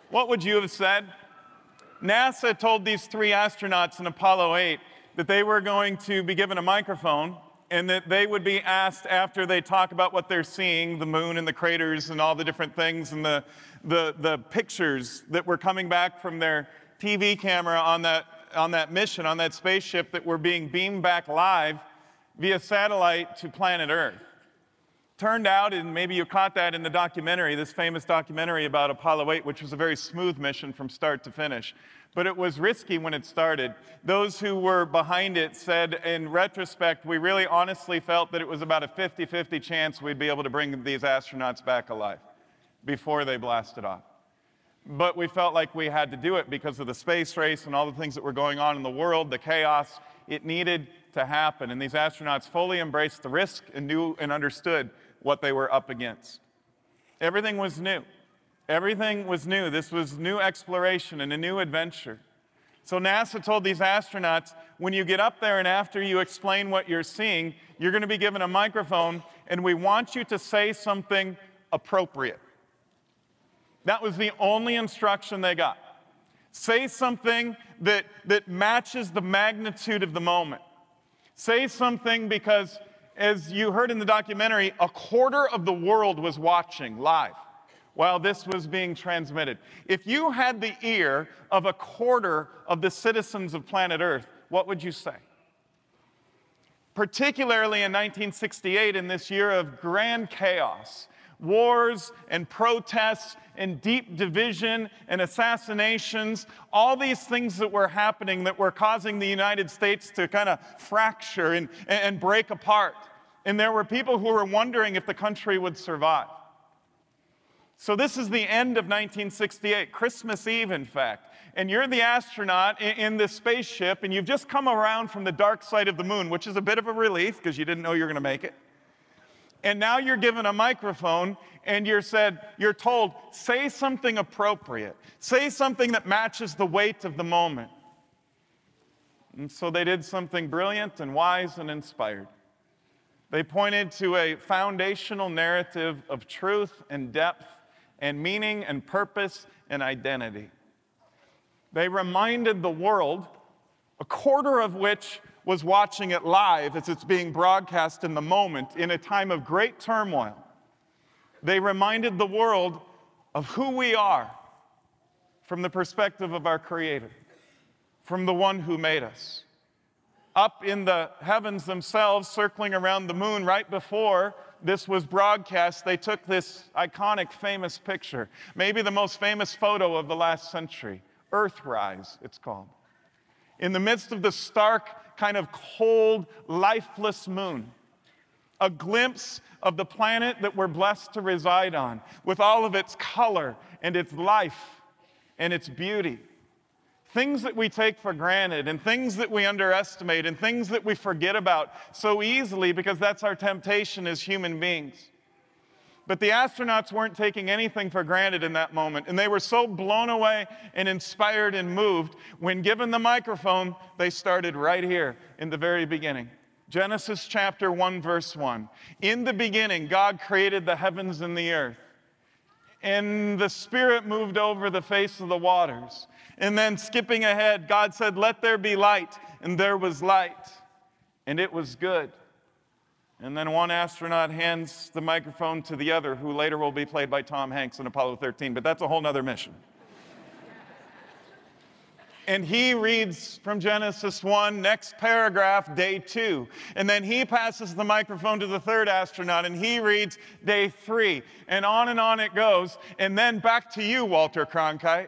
What would you have said? NASA told these three astronauts in Apollo 8 that they were going to be given a microphone and that they would be asked after they talk about what they're seeing, the moon and the craters and all the different things and the pictures that were coming back from their TV camera on that mission, on that spaceship that were being beamed back live via satellite to planet Earth. Turned out, and maybe you caught that in the documentary, this famous documentary about Apollo 8, which was a very smooth mission from start to finish. But it was risky when it started. Those who were behind it said, in retrospect, we really honestly felt that it was about a 50-50 chance we'd be able to bring these astronauts back alive before they blasted off. But we felt like we had to do it because of the space race and all the things that were going on in the world, the chaos. It needed to happen. And these astronauts fully embraced the risk and knew and understood what they were up against. Everything was new. Everything was new. This was new exploration and a new adventure. So NASA told these astronauts, when you get up there and after you explain what you're seeing, you're going to be given a microphone, and we want you to say something appropriate. That was the only instruction they got. Say something that matches the magnitude of the moment. Say something because, as you heard in the documentary, a quarter of the world was watching live while this was being transmitted. If you had the ear of a quarter of the citizens of planet Earth, what would you say? Particularly in 1968, in this year of grand chaos, wars and protests and deep division and assassinations, all these things that were happening that were causing the United States to kind of fracture and break apart. And there were people who were wondering if the country would survive. So this is the end of 1968, Christmas Eve, in fact. And you're the astronaut in this spaceship, and you've just come around from the dark side of the moon, which is a bit of a relief because you didn't know you were going to make it. And now you're given a microphone, and you're told, say something appropriate. Say something that matches the weight of the moment. And so they did something brilliant and wise and inspired. They pointed to a foundational narrative of truth and depth and meaning and purpose and identity. They reminded the world, a quarter of which was watching it live as it's being broadcast in the moment in a time of great turmoil. They reminded the world of who we are from the perspective of our Creator, from the one who made us. Up in the heavens themselves, circling around the moon right before this was broadcast, they took this iconic, famous picture, maybe the most famous photo of the last century, Earthrise, it's called. In the midst of the stark, kind of cold, lifeless moon, a glimpse of the planet that we're blessed to reside on, with all of its color and its life and its beauty. Things that we take for granted and things that we underestimate and things that we forget about so easily because that's our temptation as human beings. But the astronauts weren't taking anything for granted in that moment, and they were so blown away and inspired and moved, when given the microphone, they started right here in the very beginning. Genesis chapter 1, verse 1. In the beginning, God created the heavens and the earth, and the Spirit moved over the face of the waters. And then skipping ahead, God said, "Let there be light," and there was light, and it was good. And then one astronaut hands the microphone to the other, who later will be played by Tom Hanks in Apollo 13, but that's a whole nother mission. And he reads from Genesis 1, next paragraph, day 2. And then he passes the microphone to the third astronaut, and he reads day 3. And on it goes. And then back to you, Walter Cronkite.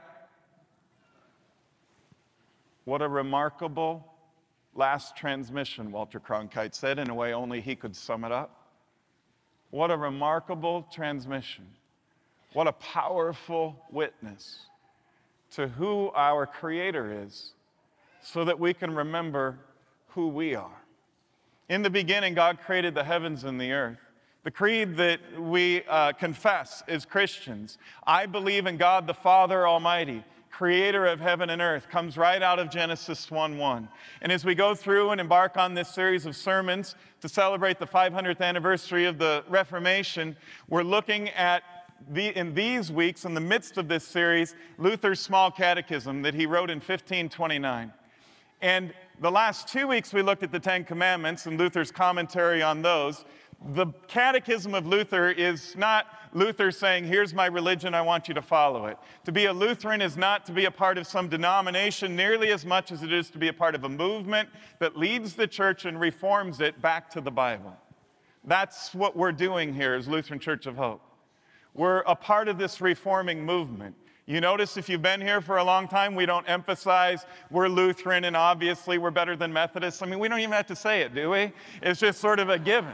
What a remarkable last transmission, Walter Cronkite said, in a way only he could sum it up. What a remarkable transmission. What a powerful witness to who our Creator is, so that we can remember who we are. In the beginning, God created the heavens and the earth. The creed that we confess as Christians, I believe in God the Father Almighty, creator of heaven and earth, comes right out of Genesis 1:1. And as we go through and embark on this series of sermons to celebrate the 500th anniversary of the Reformation, we're looking at in these weeks, in the midst of this series, Luther's Small Catechism that he wrote in 1529. And the last 2 weeks we looked at the Ten Commandments and Luther's commentary on those. The Catechism of Luther is not Luther saying, here's my religion, I want you to follow it. To be a Lutheran is not to be a part of some denomination nearly as much as it is to be a part of a movement that leads the church and reforms it back to the Bible. That's what we're doing here as Lutheran Church of Hope. We're a part of this reforming movement. You notice if you've been here for a long time, we don't emphasize we're Lutheran and obviously we're better than Methodists. I mean, we don't even have to say it, do we? It's just sort of a given.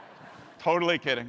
Totally kidding.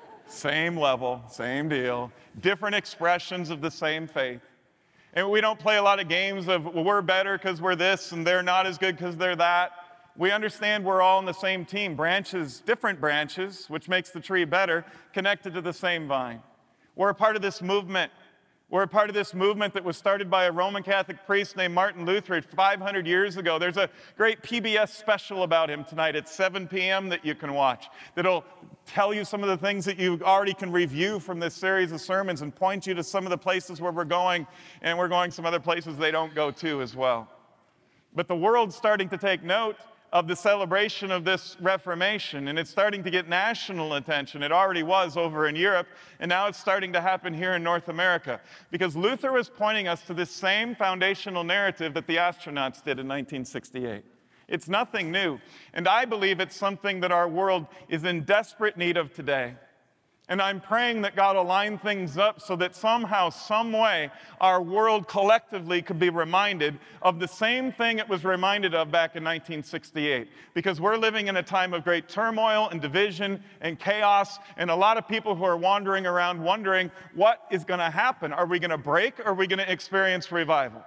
Same level, same deal, different expressions of the same faith. And we don't play a lot of games of, well, we're better because we're this and they're not as good because they're that. We understand we're all in the same team, branches, different branches, which makes the tree better, connected to the same vine. We're a part of this movement. We're a part of this movement that was started by a Roman Catholic priest named Martin Luther 500 years ago. There's a great PBS special about him tonight at 7 p.m. that you can watch that'll tell you some of the things that you already can review from this series of sermons and point you to some of the places where we're going, and we're going some other places they don't go to as well. But the world's starting to take note of the celebration of this Reformation, and it's starting to get national attention. It already was over in Europe, and now it's starting to happen here in North America, because Luther was pointing us to this same foundational narrative that the astronauts did in 1968. It's nothing new, and I believe it's something that our world is in desperate need of today. And I'm praying that God will line things up so that somehow, some way, our world collectively could be reminded of the same thing it was reminded of back in 1968. Because we're living in a time of great turmoil and division and chaos, and a lot of people who are wandering around wondering, what is going to happen? Are we going to break, or are we going to experience revival?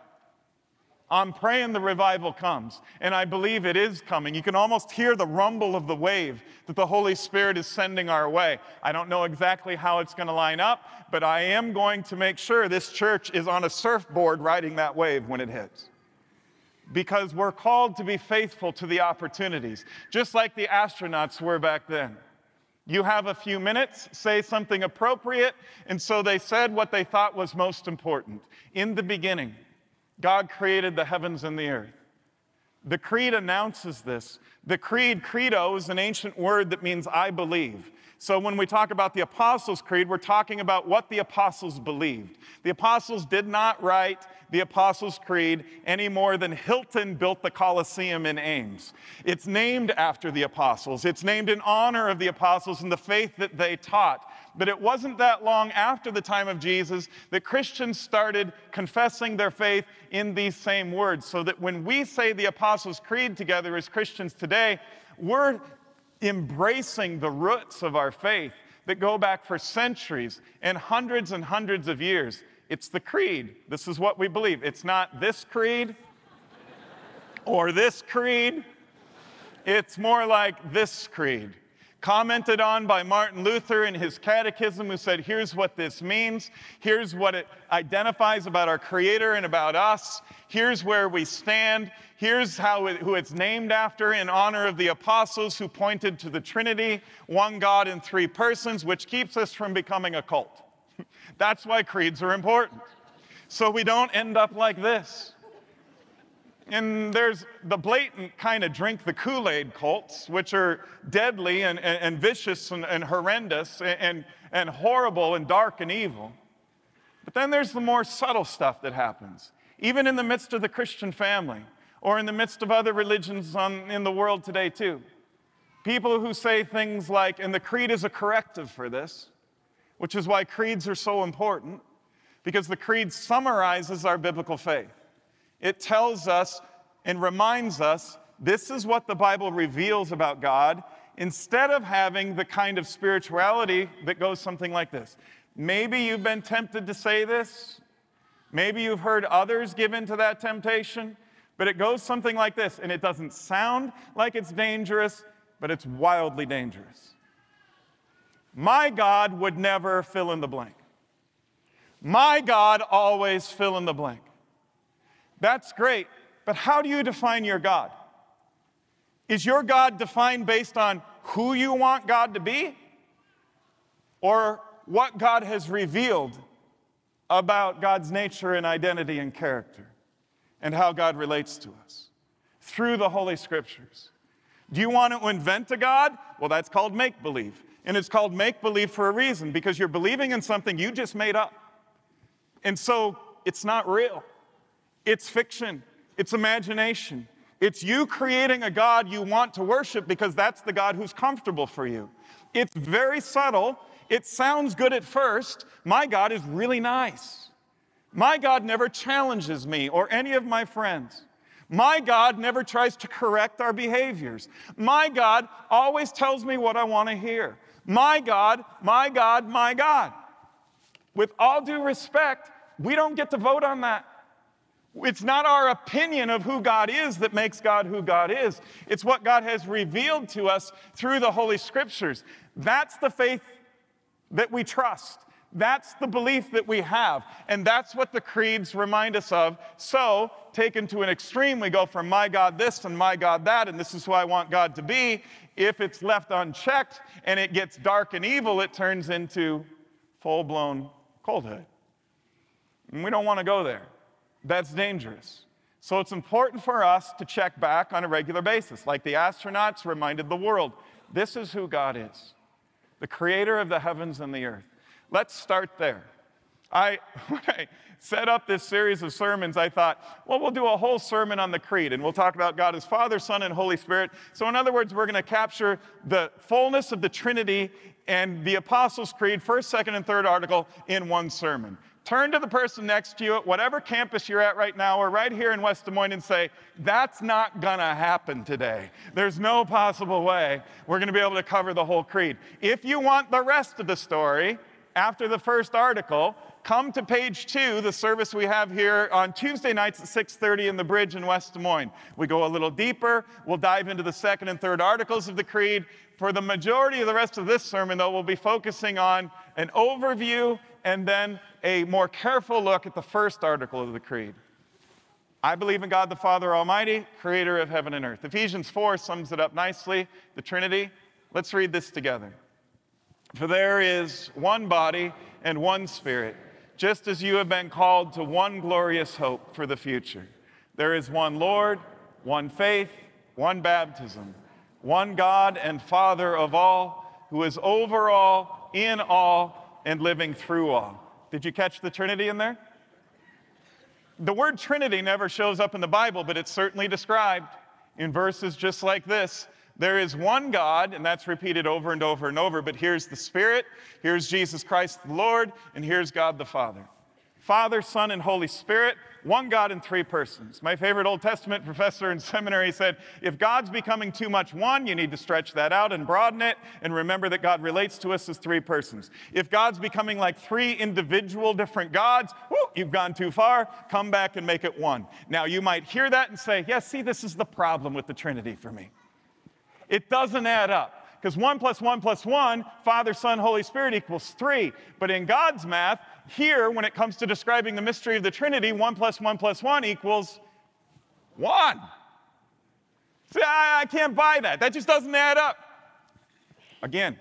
I'm praying the revival comes, and I believe it is coming. You can almost hear the rumble of the wave that the Holy Spirit is sending our way. I don't know exactly how it's going to line up, but I am going to make sure this church is on a surfboard riding that wave when it hits. Because we're called to be faithful to the opportunities, just like the astronauts were back then. You have a few minutes, say something appropriate, and so they said what they thought was most important. In the beginning, God created the heavens and the earth. The creed announces this. The creed, credo, is an ancient word that means I believe. So when we talk about the Apostles' Creed, we're talking about what the apostles believed. The apostles did not write the Apostles' Creed any more than Hilton built the Colosseum in Ames. It's named after the apostles. It's named in honor of the apostles and the faith that they taught. But it wasn't that long after the time of Jesus that Christians started confessing their faith in these same words, so that when we say the Apostles' Creed together as Christians today, we're embracing the roots of our faith that go back for centuries and hundreds of years. It's the creed. This is what we believe. It's not this creed or this creed. It's more like this creed. Commented on by Martin Luther in his catechism, who said, here's what this means. Here's what it identifies about our Creator and about us. Here's where we stand. Here's who it's named after, in honor of the apostles who pointed to the Trinity, one God in three persons, which keeps us from becoming a cult. That's why creeds are important. So we don't end up like this. And there's the blatant kind of drink the Kool-Aid cults, which are deadly and vicious and horrendous and horrible and dark and evil. But then there's the more subtle stuff that happens, even in the midst of the Christian family or in the midst of other religions in the world today too. People who say things like, and the creed is a corrective for this, which is why creeds are so important, because the creed summarizes our biblical faith. It tells us and reminds us this is what the Bible reveals about God, instead of having the kind of spirituality that goes something like this. Maybe you've been tempted to say this. Maybe you've heard others give into that temptation. But it goes something like this, and it doesn't sound like it's dangerous, but it's wildly dangerous. My God would never fill in the blank. My God always fill in the blank. That's great, but how do you define your God? Is your God defined based on who you want God to be? Or what God has revealed about God's nature and identity and character and how God relates to us through the Holy Scriptures. Do you want to invent a God? Well, that's called make-believe. And it's called make-believe for a reason, because you're believing in something you just made up. And so it's not real. It's fiction. It's imagination. It's you creating a God you want to worship because that's the God who's comfortable for you. It's very subtle. It sounds good at first. My God is really nice. My God never challenges me or any of my friends. My God never tries to correct our behaviors. My God always tells me what I want to hear. My God, my God, my God. With all due respect, we don't get to vote on that. It's not our opinion of who God is that makes God who God is. It's what God has revealed to us through the Holy Scriptures. That's the faith that we trust. That's the belief that we have. And that's what the creeds remind us of. So, taken to an extreme, we go from my God this and my God that, and this is who I want God to be. If it's left unchecked and it gets dark and evil, it turns into full-blown culthood. And we don't want to go there. That's dangerous. So it's important for us to check back on a regular basis, like the astronauts reminded the world. This is who God is, the creator of the heavens and the earth. Let's start there. When I set up this series of sermons, I thought, well, we'll do a whole sermon on the creed, and we'll talk about God as Father, Son, and Holy Spirit. So in other words, we're going to capture the fullness of the Trinity and the Apostles' Creed, first, second, and third article in one sermon. Turn to the person next to you at whatever campus you're at right now or right here in West Des Moines and say, that's not going to happen today. There's no possible way we're going to be able to cover the whole creed. If you want the rest of the story, after the first article, come to page 2, the service we have here on Tuesday nights at 6:30 in the Bridge in West Des Moines. We go a little deeper. We'll dive into the second and third articles of the creed. For the majority of the rest of this sermon, though, we'll be focusing on an overview and then a more careful look at the first article of the creed. I believe in God the Father Almighty, creator of heaven and earth. Ephesians 4 sums it up nicely, the Trinity. Let's read this together. For there is one body and one Spirit, just as you have been called to one glorious hope for the future. There is one Lord, one faith, one baptism, one God and Father of all, who is over all, in all, and living through all. Did you catch the Trinity in there? The word Trinity never shows up in the Bible, but it's certainly described in verses just like this. There is one God, and that's repeated over and over and over, but here's the Spirit, here's Jesus Christ the Lord, and here's God the Father. Father, Son, and Holy Spirit, one God in three persons. My favorite Old Testament professor in seminary said, if God's becoming too much one, you need to stretch that out and broaden it, and remember that God relates to us as three persons. If God's becoming like three individual different gods, you've gone too far, come back and make it one. Now, you might hear that and say, yes, see, this is the problem with the Trinity for me. It doesn't add up. Because 1 + 1 + 1, Father, Son, Holy Spirit equals 3. But in God's math, here, when it comes to describing the mystery of the Trinity, 1 + 1 + 1 equals 1. See, I can't buy that. That just doesn't add up. Again,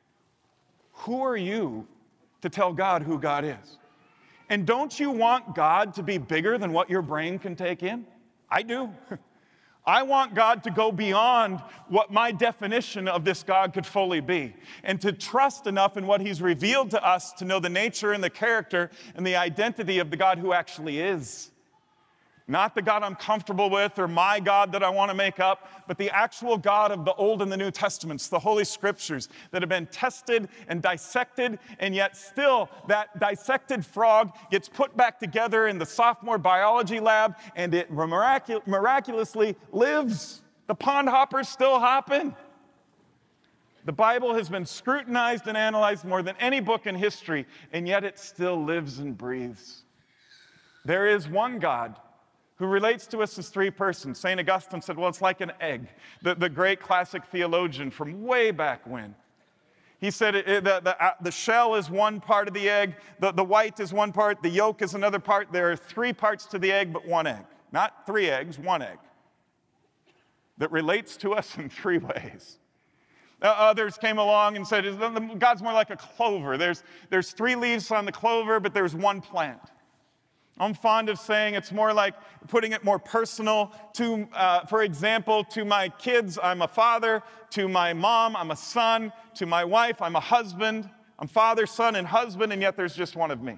who are you to tell God who God is? And don't you want God to be bigger than what your brain can take in? I do. I want God to go beyond what my definition of this God could fully be, and to trust enough in what He's revealed to us to know the nature and the character and the identity of the God who actually is. Not the God I'm comfortable with or my God that I want to make up, but the actual God of the Old and the New Testaments, the Holy Scriptures that have been tested and dissected, and yet still that dissected frog gets put back together in the sophomore biology lab and it miraculously lives. The pond hoppers still hopping. The Bible has been scrutinized and analyzed more than any book in history, and yet it still lives and breathes. There is one God who relates to us as three persons. St. Augustine said, well, it's like an egg. The great classic theologian from way back when. He said the shell is one part of the egg, the white is one part, the yolk is another part. There are three parts to the egg, but one egg. Not three eggs, one egg. That relates to us in three ways. Others came along and said, God's more like a clover. There's 3 leaves on the clover, but there's 1 plant. I'm fond of saying it's more like putting it more personal. For example, to my kids, I'm a father. To my mom, I'm a son. To my wife, I'm a husband. I'm father, son, and husband, and yet there's just one of me.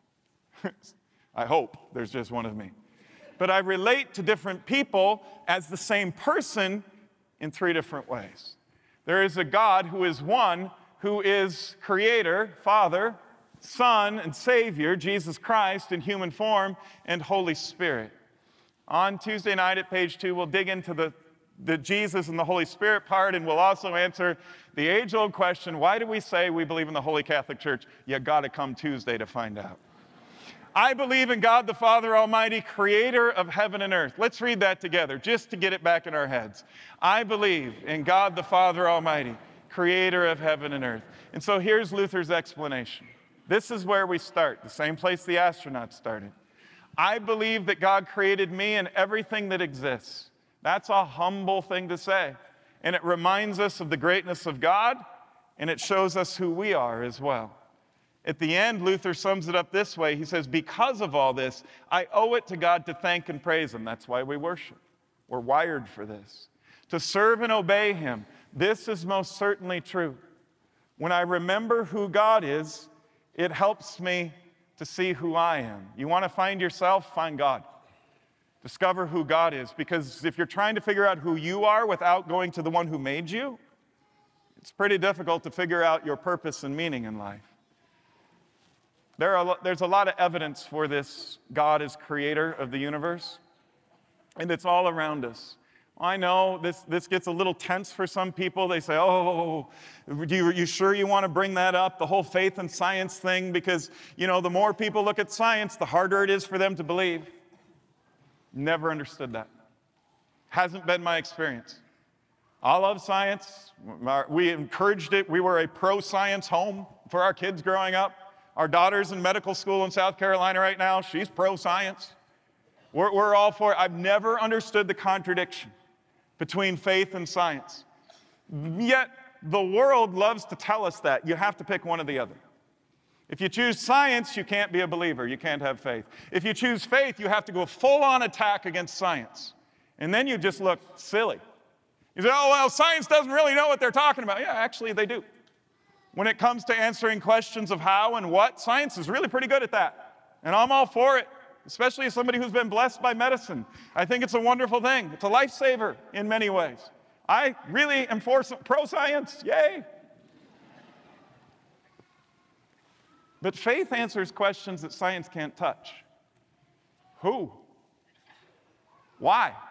I hope there's just one of me. But I relate to different people as the same person in 3 different ways. There is a God who is one, who is Creator, Father, Son, and Savior, Jesus Christ in human form, and Holy Spirit. On Tuesday night at page 2, we'll dig into the Jesus and the Holy Spirit part, and we'll also answer the age-old question, why do we say we believe in the Holy Catholic Church? You got to come Tuesday to find out. I believe in God the Father Almighty, creator of heaven and earth. Let's read that together, just to get it back in our heads. I believe in God the Father Almighty, creator of heaven and earth. And so here's Luther's explanation. This is where we start, the same place the astronauts started. I believe that God created me and everything that exists. That's a humble thing to say. And it reminds us of the greatness of God, and it shows us who we are as well. At the end, Luther sums it up this way. He says, because of all this, I owe it to God to thank and praise Him. That's why we worship. We're wired for this. To serve and obey Him. This is most certainly true. When I remember who God is, it helps me to see who I am. You want to find yourself? Find God. Discover who God is. Because if you're trying to figure out who you are without going to the one who made you, it's pretty difficult to figure out your purpose and meaning in life. There's a lot of evidence for this God is creator of the universe, and it's all around us. I know this gets a little tense for some people. They say, oh, you sure you want to bring that up, the whole faith and science thing? Because, the more people look at science, the harder it is for them to believe. Never understood that. Hasn't been my experience. I love science. We encouraged it. We were a pro-science home for our kids growing up. Our daughter's in medical school in South Carolina right now. She's pro-science. We're all for it. I've never understood the contradiction between faith and science. Yet, the world loves to tell us that. You have to pick one or the other. If you choose science, you can't be a believer. You can't have faith. If you choose faith, you have to go full-on attack against science. And then you just look silly. You say, oh, well, science doesn't really know what they're talking about. Yeah, actually, they do. When it comes to answering questions of how and what, science is really pretty good at that. And I'm all for it, especially as somebody who's been blessed by medicine. I think it's a wonderful thing. It's a lifesaver in many ways. I really am for pro-science. Yay! But faith answers questions that science can't touch. Who? Why?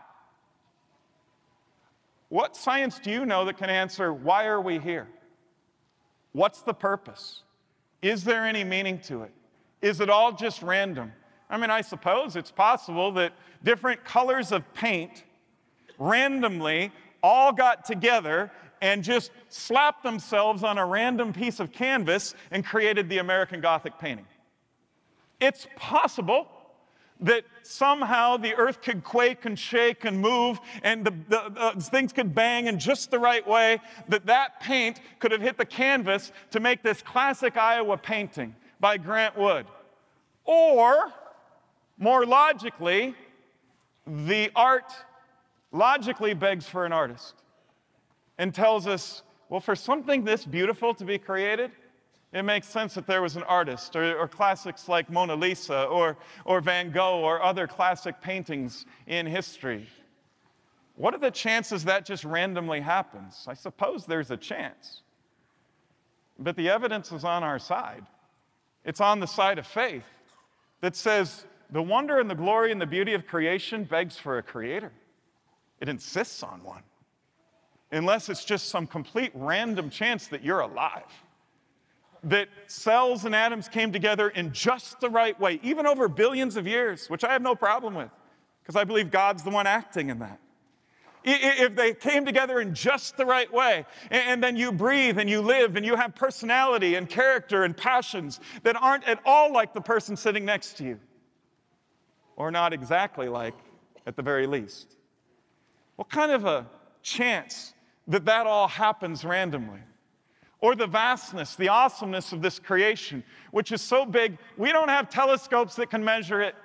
What science do you know that can answer, why are we here? What's the purpose? Is there any meaning to it? Is it all just random? I suppose it's possible that different colors of paint randomly all got together and just slapped themselves on a random piece of canvas and created the American Gothic painting. It's possible that somehow the earth could quake and shake and move and the things could bang in just the right way, that paint could have hit the canvas to make this classic Iowa painting by Grant Wood. Or, more logically, the art logically begs for an artist and tells us, well, for something this beautiful to be created, it makes sense that there was an artist, or classics like Mona Lisa, or Van Gogh, or other classic paintings in history. What are the chances that just randomly happens? I suppose there's a chance. But the evidence is on our side. It's on the side of faith that says the wonder and the glory and the beauty of creation begs for a creator. It insists on one. Unless it's just some complete random chance that you're alive. That cells and atoms came together in just the right way, even over billions of years, which I have no problem with, because I believe God's the one acting in that. If they came together in just the right way, and then you breathe and you live and you have personality and character and passions that aren't at all like the person sitting next to you, or not exactly like, at the very least. What kind of a chance that all happens randomly. Or the vastness, the awesomeness of this creation, which is so big, we don't have telescopes that can measure it.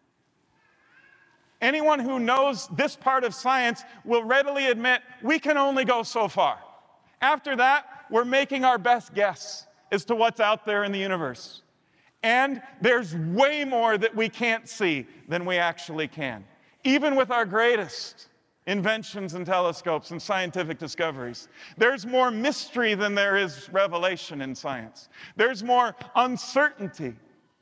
Anyone who knows this part of science will readily admit we can only go so far. After that, we're making our best guess as to what's out there in the universe. And there's way more that we can't see than we actually can, even with our greatest inventions and telescopes and scientific discoveries. There's more mystery than there is revelation in science. There's more uncertainty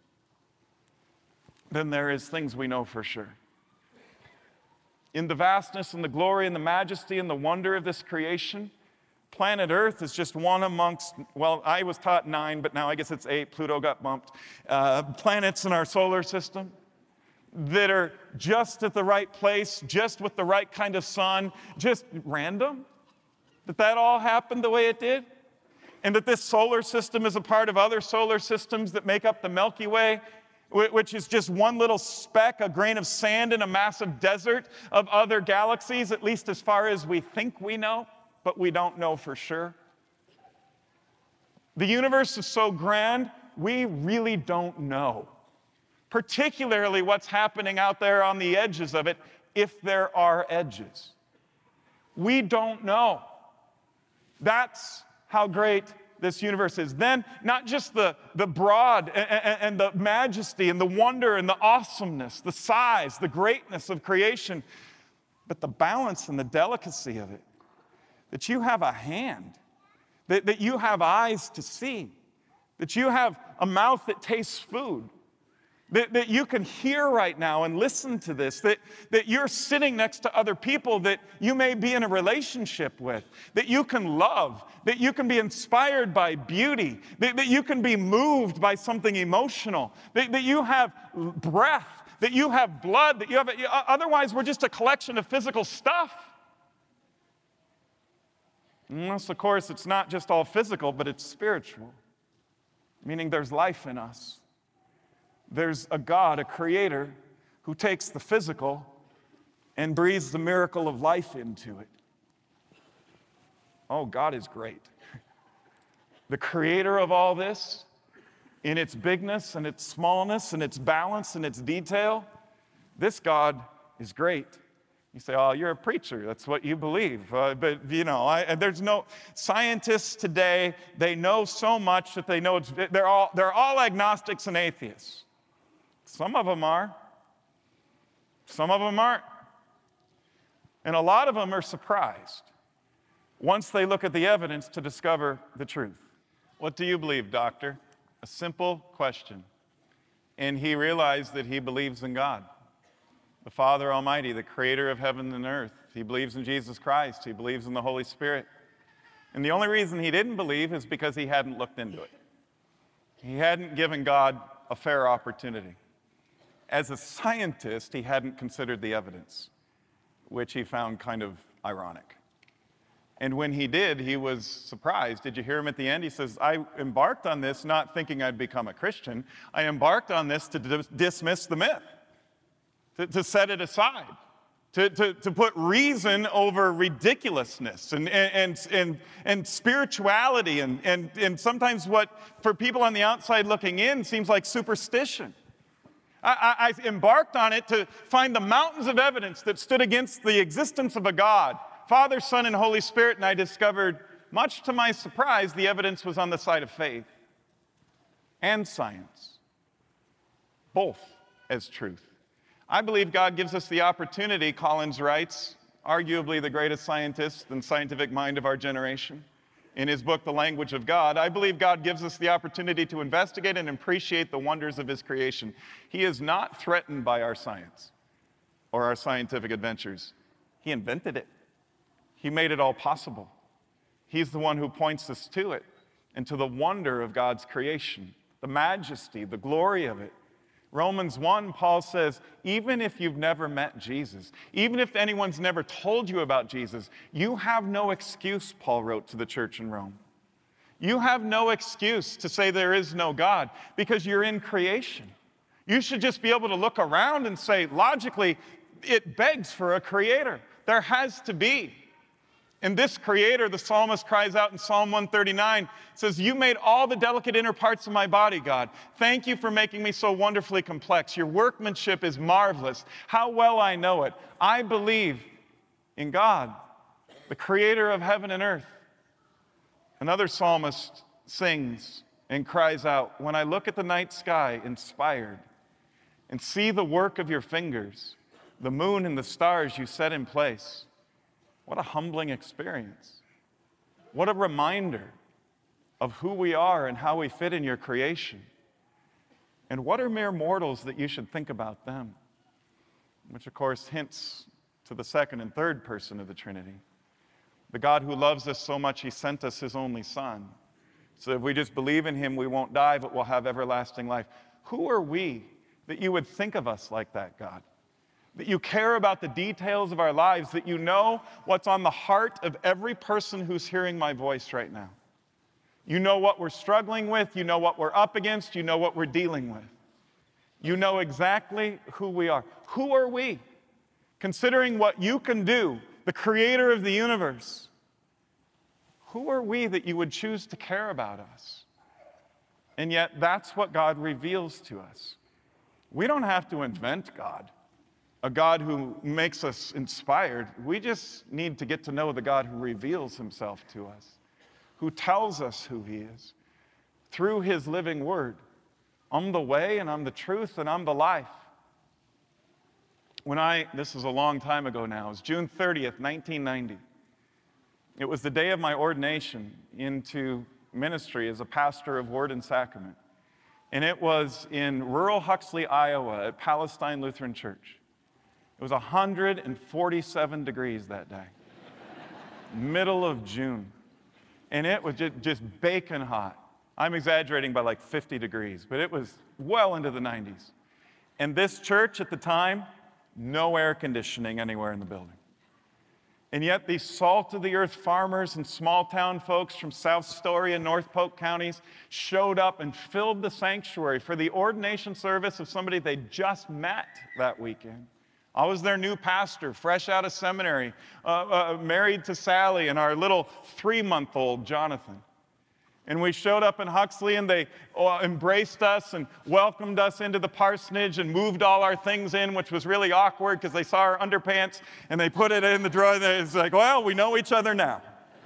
than there is things we know for sure. In the vastness and the glory and the majesty and the wonder of this creation, planet Earth is just one amongst, well, I was taught 9, but now I guess it's 8. Pluto got bumped. Planets in our solar system that are just at the right place, just with the right kind of sun, just random. That all happened the way it did. And that this solar system is a part of other solar systems that make up the Milky Way, which is just one little speck, a grain of sand in a massive desert of other galaxies, at least as far as we think we know, but we don't know for sure. The universe is so grand, we really don't know, particularly what's happening out there on the edges of it, if there are edges. We don't know. That's how great this universe is. Then, not just the broad and the majesty and the wonder and the awesomeness, the size, the greatness of creation, but the balance and the delicacy of it. That you have a hand, that you have eyes to see, that you have a mouth that tastes food, that you can hear right now and listen to this, that you're sitting next to other people that you may be in a relationship with, that you can love, that you can be inspired by beauty, that you can be moved by something emotional, that you have breath, that you have blood, that you have, otherwise we're just a collection of physical stuff. Unless, of course, it's not just all physical, but it's spiritual, meaning there's life in us. There's a God, a creator, who takes the physical and breathes the miracle of life into it. Oh, God is great. The creator of all this, in its bigness and its smallness and its balance and its detail, this God is great. You say, oh, you're a preacher. That's what you believe. But, there's no scientists today, they know so much that they know they're all agnostics and atheists. Some of them are. Some of them aren't. And a lot of them are surprised once they look at the evidence to discover the truth. What do you believe, doctor? A simple question. And he realized that he believes in God, the Father Almighty, the creator of heaven and earth. He believes in Jesus Christ. He believes in the Holy Spirit. And the only reason he didn't believe is because he hadn't looked into it. He hadn't given God a fair opportunity. As a scientist, he hadn't considered the evidence, which he found kind of ironic. And when he did, he was surprised. Did you hear him at the end? He says, I embarked on this not thinking I'd become a Christian. I embarked on this to dismiss the myth, to set it aside, to put reason over ridiculousness and spirituality and sometimes what, for people on the outside looking in, seems like superstition. I embarked on it to find the mountains of evidence that stood against the existence of a God, Father, Son, and Holy Spirit, and I discovered, much to my surprise, the evidence was on the side of faith and science, both as truth. I believe God gives us the opportunity, Collins writes, arguably the greatest scientist and scientific mind of our generation, in his book, The Language of God. I believe God gives us the opportunity to investigate and appreciate the wonders of his creation. He is not threatened by our science or our scientific adventures. He invented it. He made it all possible. He's the one who points us to it and to the wonder of God's creation, the majesty, the glory of it. Romans 1, Paul says, even if you've never met Jesus, even if anyone's never told you about Jesus, you have no excuse, Paul wrote to the church in Rome. You have no excuse to say there is no God because you're in creation. You should just be able to look around and say, logically, it begs for a creator. There has to be. And this creator, the psalmist cries out in Psalm 139, says, "You made all the delicate inner parts of my body, God. Thank you for making me so wonderfully complex. Your workmanship is marvelous. How well I know it. I believe in God, the creator of heaven and earth." Another psalmist sings and cries out, "When I look at the night sky inspired and see the work of your fingers, the moon and the stars you set in place." What a humbling experience. What a reminder of who we are and how we fit in your creation. And what are mere mortals that you should think about them? Which, of course, hints to the second and third person of the Trinity. The God who loves us so much, he sent us his only Son. So if we just believe in him, we won't die, but we'll have everlasting life. Who are we that you would think of us like that, God? That you care about the details of our lives, that you know what's on the heart of every person who's hearing my voice right now. You know what we're struggling with, you know what we're up against, you know what we're dealing with. You know exactly who we are. Who are we? Considering what you can do, the creator of the universe, who are we that you would choose to care about us? And yet, that's what God reveals to us. We don't have to invent God, a God who makes us inspired. We just need to get to know the God who reveals himself to us, who tells us who he is through his living word. I'm the way, and I'm the truth, and I'm the life. This is a long time ago now, it was June 30th, 1990. It was the day of my ordination into ministry as a pastor of Word and Sacrament. And it was in rural Huxley, Iowa, at Palestine Lutheran Church. It was 147 degrees that day, middle of June. And it was just baking hot. I'm exaggerating by like 50 degrees, but it was well into the 90s. And this church at the time, no air conditioning anywhere in the building. And yet these salt-of-the-earth farmers and small-town folks from South Story and North Polk counties showed up and filled the sanctuary for the ordination service of somebody they just met that weekend. I was their new pastor, fresh out of seminary, married to Sally and our little 3-month-old Jonathan. And we showed up in Huxley, and they embraced us and welcomed us into the parsonage and moved all our things in, which was really awkward because they saw our underpants, and they put it in the drawer, and it's like, well, we know each other now.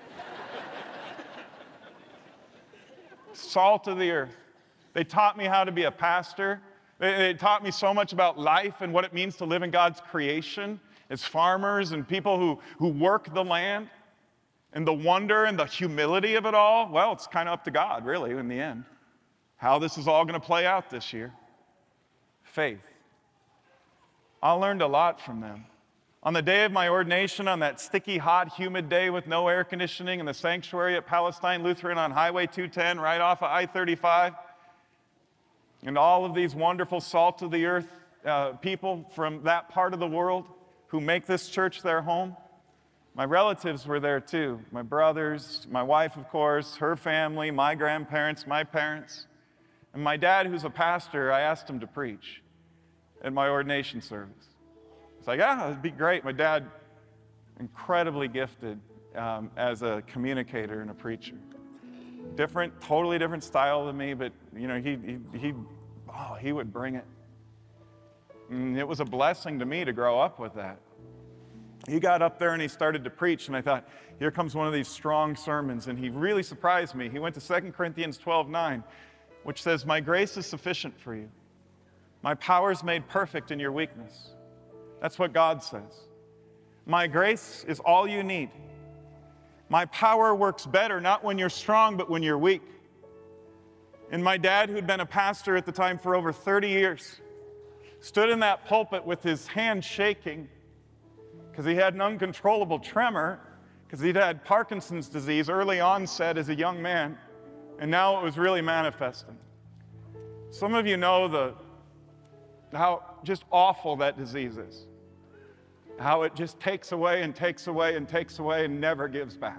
Salt of the earth. They taught me how to be a pastor. They taught me so much about life and what it means to live in God's creation as farmers and people who work the land. And the wonder and the humility of it all, well, it's kind of up to God, really, in the end, how this is all going to play out this year. Faith. I learned a lot from them. On the day of my ordination, on that sticky, hot, humid day with no air conditioning in the sanctuary at Palestine Lutheran on Highway 210, right off of I-35, and all of these wonderful salt-of-the-earth people from that part of the world who make this church their home. My relatives were there too. My brothers, my wife, of course, her family, my grandparents, my parents. And my dad, who's a pastor, I asked him to preach at my ordination service. It's like, yeah, it'd be great. My dad, incredibly gifted as a communicator and a preacher. Totally different style than me, but you know, he would bring it. And it was a blessing to me to grow up with that. He got up there and he started to preach, and I thought, here comes one of these strong sermons, and he really surprised me. He went to 2 Corinthians 12:9, which says, "My grace is sufficient for you. My power is made perfect in your weakness." That's what God says. My grace is all you need. My power works better, not when you're strong, but when you're weak. And my dad, who'd been a pastor at the time for over 30 years, stood in that pulpit with his hand shaking, because he had an uncontrollable tremor, because he'd had Parkinson's disease early onset as a young man, and now it was really manifesting. Some of you know how just awful that disease is, how it just takes away and takes away and takes away and never gives back.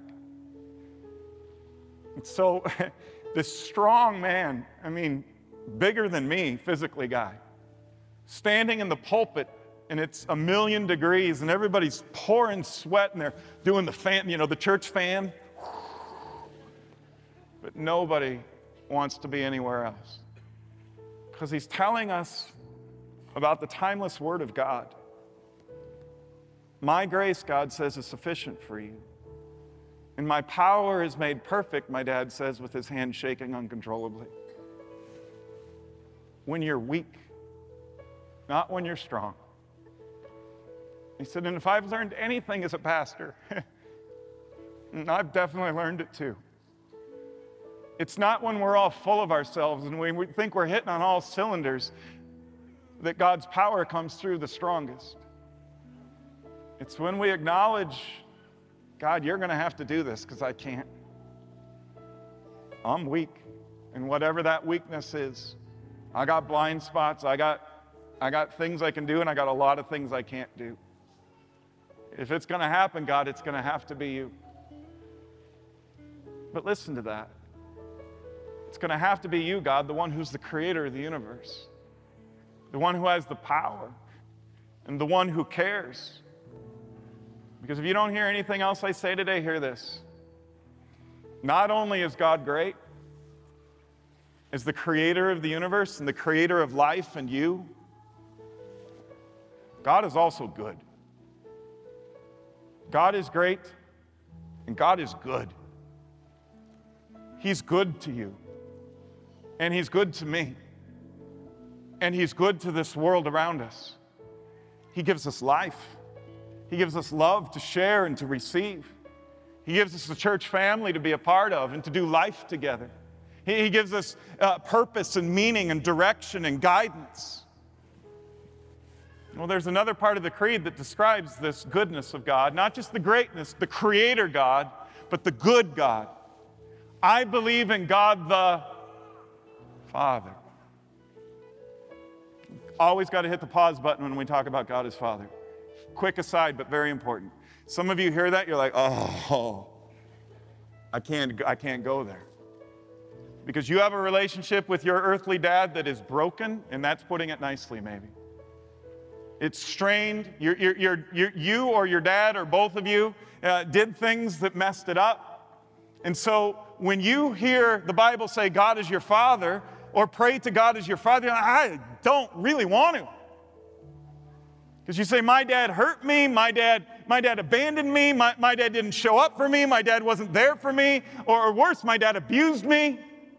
And so this strong man, bigger than me, physically guy, standing in the pulpit and it's 1,000,000 degrees, and everybody's pouring sweat, and they're doing the fan, the church fan. But nobody wants to be anywhere else. Because he's telling us about the timeless Word of God. My grace, God says, is sufficient for you. And my power is made perfect, my dad says, with his hand shaking uncontrollably. When you're weak, not when you're strong. He said, and if I've learned anything as a pastor, and I've definitely learned it too. It's not when we're all full of ourselves and we think we're hitting on all cylinders that God's power comes through the strongest. It's when we acknowledge, God, you're going to have to do this because I can't. I'm weak. And whatever that weakness is, I got blind spots, I got things I can do, and I got a lot of things I can't do. If it's going to happen, God, it's going to have to be you. But listen to that. It's going to have to be you, God, the one who's the creator of the universe, the one who has the power, and the one who cares. Because if you don't hear anything else I say today, hear this. Not only is God great, as the creator of the universe and the creator of life and you, God is also good. God is great, and God is good. He's good to you, and He's good to me, and He's good to this world around us. He gives us life. He gives us love to share and to receive. He gives us a church family to be a part of and to do life together. He gives us purpose and meaning and direction and guidance. Well, there's another part of the creed that describes this goodness of God, not just the greatness, the creator God, but the good God. I believe in God the Father. Always got to hit the pause button when we talk about God as Father. Quick aside, but very important. Some of you hear that, you're like, oh, I can't go there. Because you have a relationship with your earthly dad that is broken, and that's putting it nicely, maybe. It's strained. You or your dad or both of you did things that messed it up. And so when you hear the Bible say God is your Father, or pray to God as your Father, I don't really want to. Because you say, my dad hurt me, my dad abandoned me, my dad didn't show up for me, my dad wasn't there for me, or worse, my dad abused me.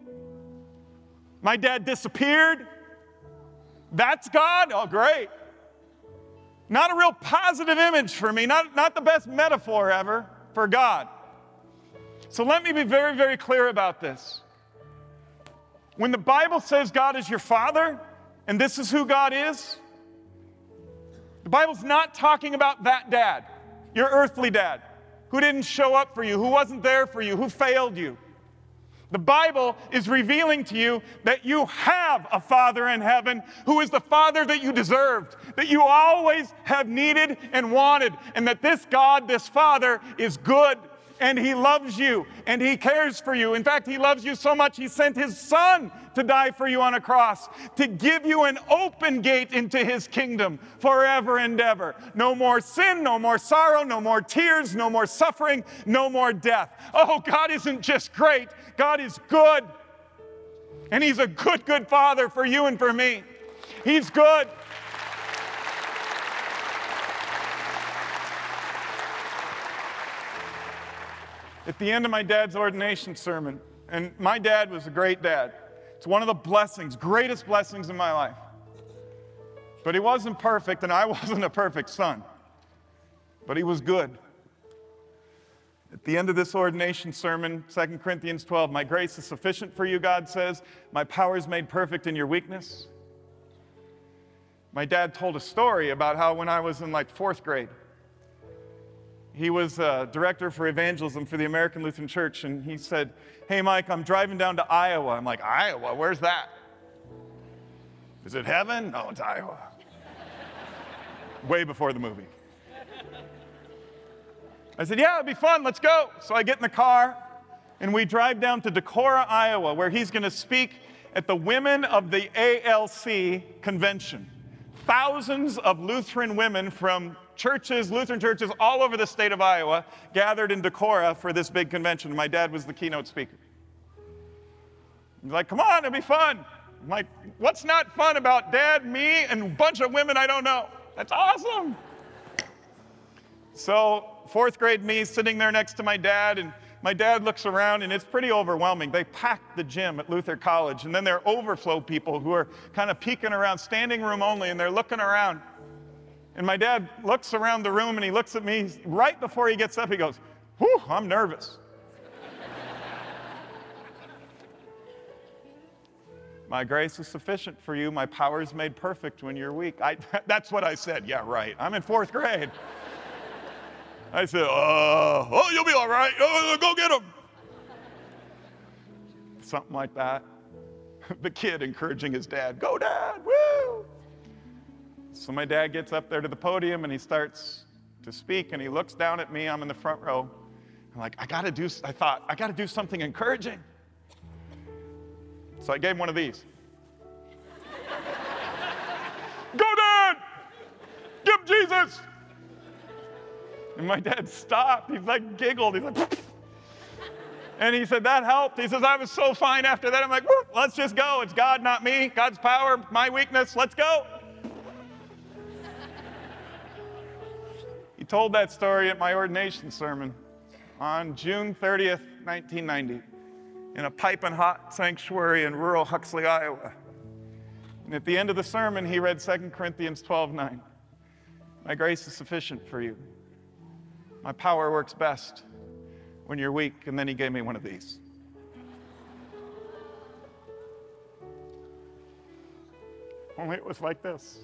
My dad disappeared. That's God? Oh, great. Not a real positive image for me, not the best metaphor ever for God. So let me be very, very clear about this. When the Bible says God is your Father, and this is who God is, the Bible's not talking about that dad, your earthly dad, who didn't show up for you, who wasn't there for you, who failed you. The Bible is revealing to you that you have a Father in heaven who is the Father that you deserved, that you always have needed and wanted, and that this God, this Father, is good, and He loves you, and He cares for you. In fact, He loves you so much, He sent His Son to die for you on a cross, to give you an open gate into His kingdom forever and ever. No more sin, no more sorrow, no more tears, no more suffering, no more death. Oh, God isn't just great, God is good. And He's a good, good Father for you and for me. He's good. At the end of my dad's ordination sermon, and my dad was a great dad. It's one of the blessings, greatest blessings in my life. But he wasn't perfect, and I wasn't a perfect son. But he was good. At the end of this ordination sermon, 2 Corinthians 12, my grace is sufficient for you, God says. My power is made perfect in your weakness. My dad told a story about how when I was in like 4th grade, he was director for evangelism for the American Lutheran Church, and he said, hey, Mike, I'm driving down to Iowa. I'm like, Iowa? Where's that? Is it heaven? No, it's Iowa. Way before the movie. I said, yeah, it'd be fun. Let's go. So I get in the car, and we drive down to Decorah, Iowa, where he's going to speak at the Women of the ALC convention. thousands of Lutheran women from churches, Lutheran churches all over the state of Iowa, gathered in Decorah for this big convention. My dad was the keynote speaker. He's like, come on, it'll be fun. I'm like, what's not fun about Dad, me, and a bunch of women I don't know? That's awesome. So, fourth grade me sitting there next to my dad, and my dad looks around, and it's pretty overwhelming. They packed the gym at Luther College, and then there are overflow people who are kind of peeking around, standing room only, and they're looking around. And my dad looks around the room, and he looks at me. Right before he gets up, he goes, whew, I'm nervous. My grace is sufficient for you. My power is made perfect when you're weak. That's what I said. Yeah, right. I'm in fourth grade. I said, oh, you'll be all right. Oh, go get him. Something like that. The kid encouraging his dad, go Dad, woo! So my dad gets up there to the podium and he starts to speak and he looks down at me. I'm in the front row. I'm like, I gotta do something encouraging. So I gave him one of these. Go Dad! Give him Jesus! And my dad stopped. He's like giggled. He's like, and he said, that helped. He says, I was so fine after that. I'm like, let's just go. It's God, not me. God's power, my weakness. Let's go. He told that story at my ordination sermon on June 30th, 1990, in a piping hot sanctuary in rural Huxley, Iowa. And at the end of the sermon, he read 2 Corinthians 12:9. My grace is sufficient for you. My power works best when you're weak. And then he gave me one of these. Only it was like this.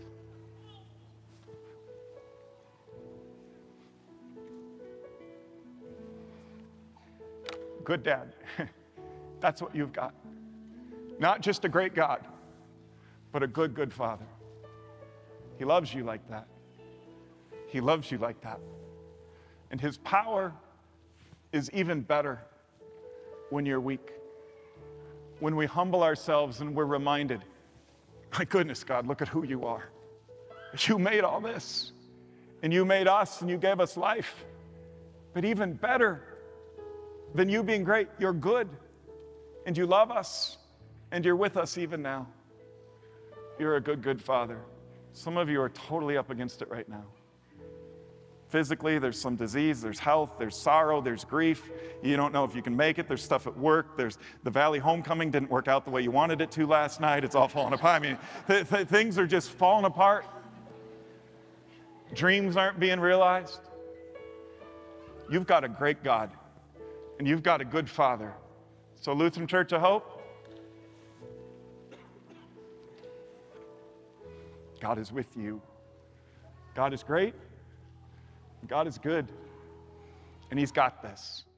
Good Dad. That's what you've got. Not just a great God, but a good, good Father. He loves you like that. He loves you like that. And his power is even better when you're weak. When we humble ourselves and we're reminded, my goodness, God, look at who you are. You made all this. And you made us and you gave us life. But even better than you being great, you're good. And you love us. And you're with us even now. You're a good, good Father. Some of you are totally up against it right now. Physically, there's some disease, there's health, there's sorrow, there's grief. You don't know if you can make it. There's stuff at work. There's the Valley Homecoming didn't work out the way you wanted it to last night. It's all falling apart. I mean, things are just falling apart. Dreams aren't being realized. You've got a great God, and you've got a good Father. So Lutheran Church of Hope, God is with you. God is great. God is good, and he's got this.